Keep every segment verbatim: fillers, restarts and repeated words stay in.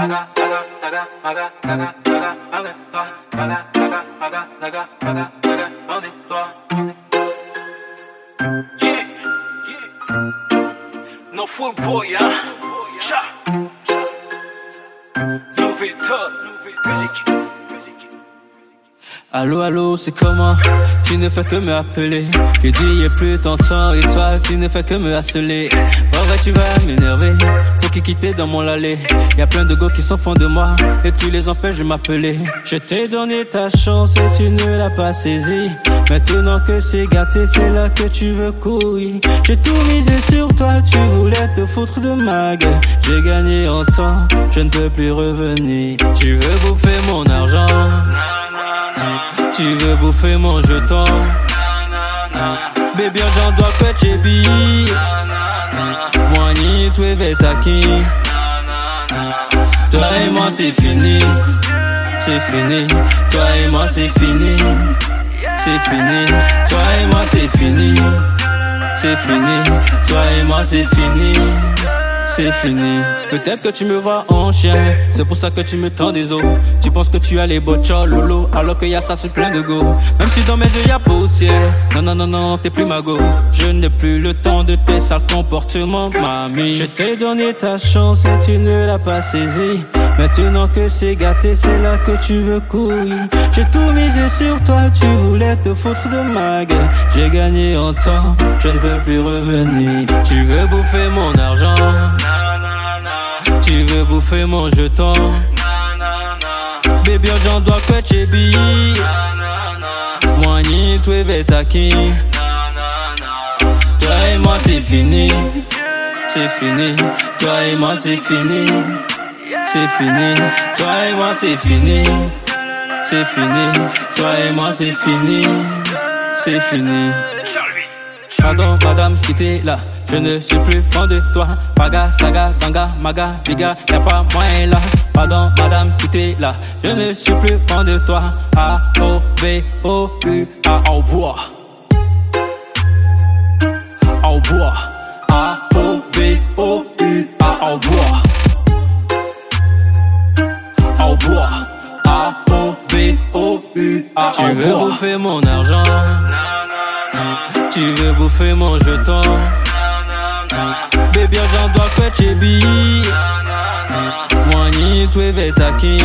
Yeah, no full boy, hein. Cha, nouvelle top, musique. Allô, allô, c'est comment? Tu ne fais que me appeler. Je dis y'a plus ton temps et toi tu ne fais que me harceler. Pas vrai, tu vas m'énerver. Faut qu'il quitte dans mon allée. Y'a plein de gars qui s'en font de moi et tu les empêches de m'appeler. Je t'ai donné ta chance et tu ne l'as pas saisie. Maintenant que c'est gâté, c'est là que tu veux courir. J'ai tout misé sur toi, tu voulais te foutre de ma gueule. J'ai gagné en temps, je ne peux plus revenir. Tu veux bouffer mon argent, tu veux bouffer mon jeton. Baby, j'en dois que tu billes. Moi, ni tu es vétaki. Toi et moi, c'est fini. C'est fini. Toi et moi, c'est fini. C'est fini. Toi et moi, c'est fini. C'est fini. Toi et moi, c'est fini. C'est fini. Peut-être que tu me vois en chien, c'est pour ça que tu me tends des os. Tu penses que tu as les beaux lolo, alors qu'il y a ça sur plein de go. Même si dans mes yeux y'a poussière. Non, non, non, non, t'es plus ma go. Je n'ai plus le temps de tes sales comportements, mamie. Je t'ai donné ta chance et tu ne l'as pas saisie. Maintenant que c'est gâté, c'est là que tu veux courir. J'ai tout misé sur toi, tu voulais te foutre de ma gueule. J'ai gagné en temps, je ne peux plus revenir. Tu veux bouffer mon argent, tu veux bouffer mon jeton. Baby, j'en dois que tu billes. Moi, ni tu es vétaki. Toi et moi, c'est fini. C'est fini. Toi et moi, c'est fini. C'est fini. Toi et moi, c'est fini. C'est fini. Toi et moi, c'est fini. C'est fini. Pardon, madame, quittez là. Je ne suis plus fan de toi. Paga, saga, ganga, maga, biga, y'a pas moyen là. Pardon, madame, quittez là. Je ne suis plus fan de toi. A, O, B, O, U, A, au bois. Au bois. A, O, B, O, U, A, au bois. Au bois. A, O, B, O, U, A, tu veux bouffer mon argent, tu veux bouffer mon jeton. Baby, j'en dois que tu billes. Moi, ni tu es vétaki.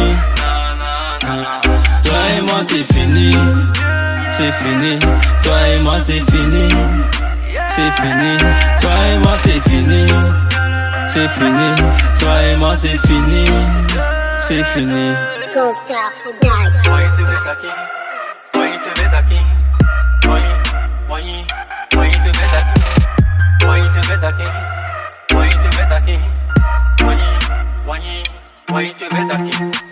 Toi et moi, c'est fini. C'est fini. Toi et moi, c'est fini. C'est fini. Toi et moi, c'est fini. C'est fini. Toi et moi, c'est fini. C'est fini. Go stop for that. Moi, tu veux ta king. Moi, tu veux ta king. Moi, moi, moi, tu veux ta king. Moi, tu veux ta king. Moi, tu veux ta king. Moi, moi, moi, tu veux ta king.